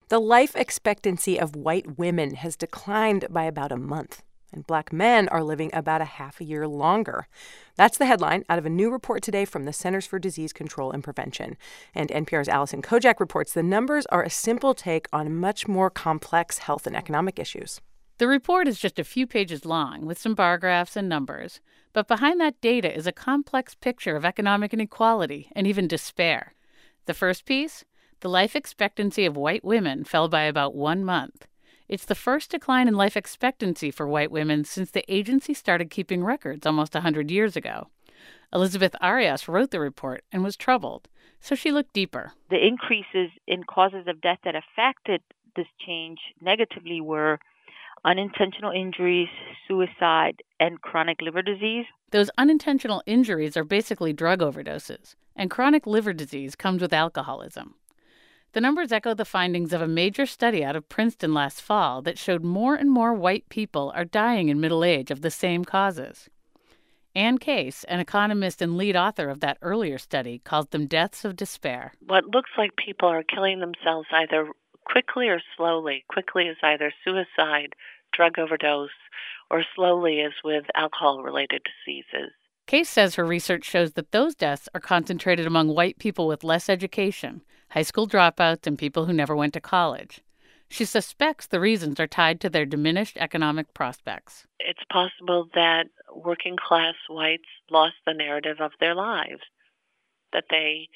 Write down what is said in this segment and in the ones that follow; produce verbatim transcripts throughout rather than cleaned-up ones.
The life expectancy of white women has declined by about a month, and Black men are living about a half a year longer. That's the headline out of a new report today from the Centers for Disease Control and Prevention. And N P R's Alison Kojak reports the numbers are a simple take on much more complex health and economic issues. The report is just a few pages long with some bar graphs and numbers. But behind that data is a complex picture of economic inequality and even despair. The first piece, the life expectancy of white women fell by about one month. It's the first decline in life expectancy for white women since the agency started keeping records almost one hundred years ago. Elizabeth Arias wrote the report and was troubled, so she looked deeper. The increases in causes of death that affected this change negatively were unintentional injuries, suicide, and chronic liver disease. Those unintentional injuries are basically drug overdoses, and chronic liver disease comes with alcoholism. The numbers echo the findings of a major study out of Princeton last fall that showed more and more white people are dying in middle age of the same causes. Ann Case, an economist and lead author of that earlier study, calls them deaths of despair. What looks like people are killing themselves either quickly or slowly. Quickly is either suicide, drug overdose, or slowly is with alcohol-related diseases. Case says her research shows that those deaths are concentrated among white people with less education, high school dropouts, and people who never went to college. She suspects the reasons are tied to their diminished economic prospects. It's possible that working-class whites lost the narrative of their lives, that they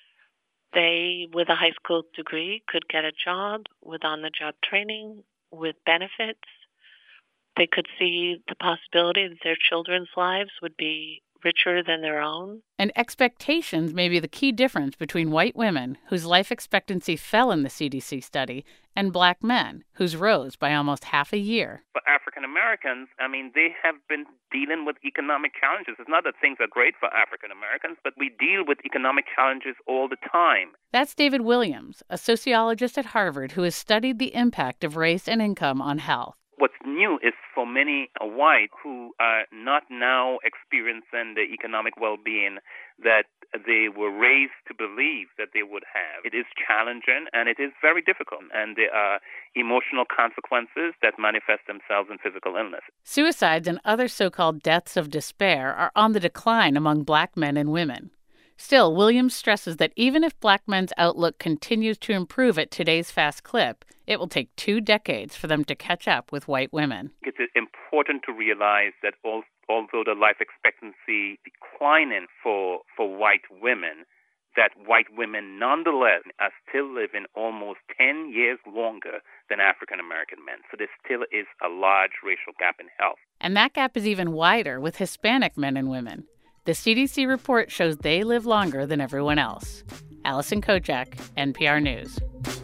They, with a high school degree, could get a job with on-the-job training, with benefits. They could see the possibility that their children's lives would be richer than their own. And expectations may be the key difference between white women, whose life expectancy fell in the C D C study, and Black men, whose rose by almost half a year. For African Americans, I mean, they have been dealing with economic challenges. It's not that things are great for African Americans, but we deal with economic challenges all the time. That's David Williams, a sociologist at Harvard who has studied the impact of race and income on health. What's new is for many white who are not now experiencing the economic well-being that they were raised to believe that they would have. It is challenging and it is very difficult, and there are emotional consequences that manifest themselves in physical illness. Suicides and other so-called deaths of despair are on the decline among Black men and women. Still, Williams stresses that even if Black men's outlook continues to improve at today's fast clip, it will take two decades for them to catch up with white women. It's important to realize that although the life expectancy declining for, for white women, that white women nonetheless are still living almost ten years longer than African American men. So there still is a large racial gap in health. And that gap is even wider with Hispanic men and women. The C D C report shows they live longer than everyone else. Alison Kojak, N P R News.